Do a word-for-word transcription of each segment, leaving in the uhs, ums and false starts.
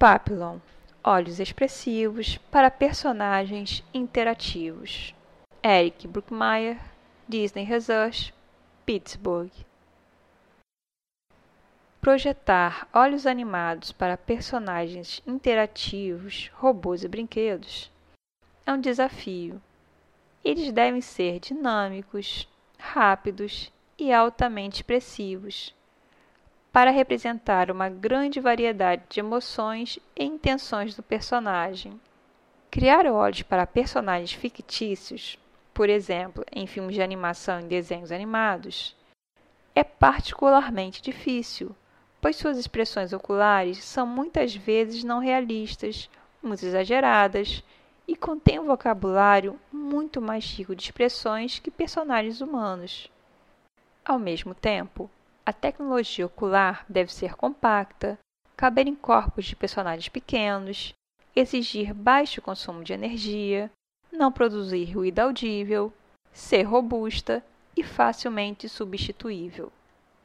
Papillon, olhos expressivos para personagens interativos. Eric Brookmeyer, Disney Research, Pittsburgh. Projetar olhos animados para personagens interativos, robôs e brinquedos é um desafio. Eles devem ser dinâmicos, rápidos e altamente expressivos, para representar uma grande variedade de emoções e intenções do personagem. Criar olhos para personagens fictícios, por exemplo, em filmes de animação e desenhos animados, é particularmente difícil, pois suas expressões oculares são muitas vezes não realistas, muito exageradas e contêm um vocabulário muito mais rico de expressões que personagens humanos. Ao mesmo tempo, a tecnologia ocular deve ser compacta, caber em corpos de personagens pequenos, exigir baixo consumo de energia, não produzir ruído audível, ser robusta e facilmente substituível.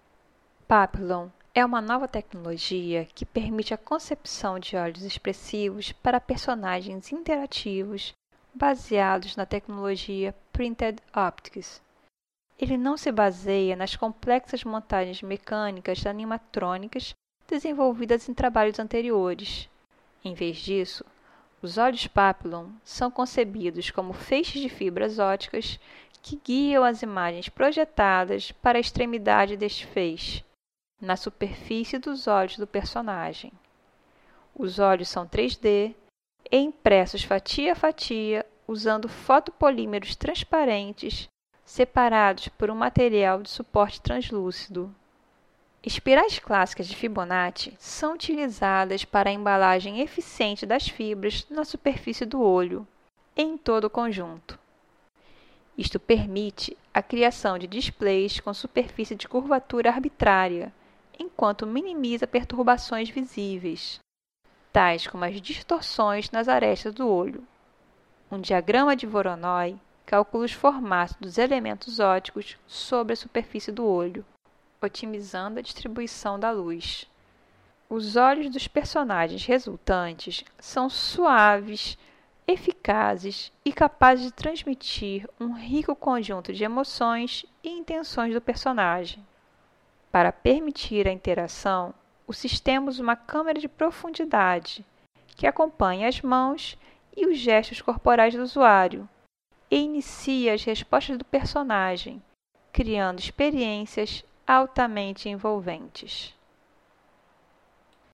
Papillon é uma nova tecnologia que permite a concepção de olhos expressivos para personagens interativos baseados na tecnologia Printed Optics. Ele não se baseia nas complexas montagens mecânicas animatrônicas desenvolvidas em trabalhos anteriores. Em vez disso, os olhos Papillon são concebidos como feixes de fibras ópticas que guiam as imagens projetadas para a extremidade deste feixe, na superfície dos olhos do personagem. Os olhos são três D e impressos fatia a fatia usando fotopolímeros transparentes separados por um material de suporte translúcido. Espirais clássicas de Fibonacci são utilizadas para a embalagem eficiente das fibras na superfície do olho e em todo o conjunto. Isto permite a criação de displays com superfície de curvatura arbitrária, enquanto minimiza perturbações visíveis, tais como as distorções nas arestas do olho. Um diagrama de Voronoi calcula os formatos dos elementos ópticos sobre a superfície do olho, otimizando a distribuição da luz. Os olhos dos personagens resultantes são suaves, eficazes e capazes de transmitir um rico conjunto de emoções e intenções do personagem. Para permitir a interação, o sistema usa uma câmera de profundidade que acompanha as mãos e os gestos corporais do usuário e inicia as respostas do personagem, criando experiências altamente envolventes.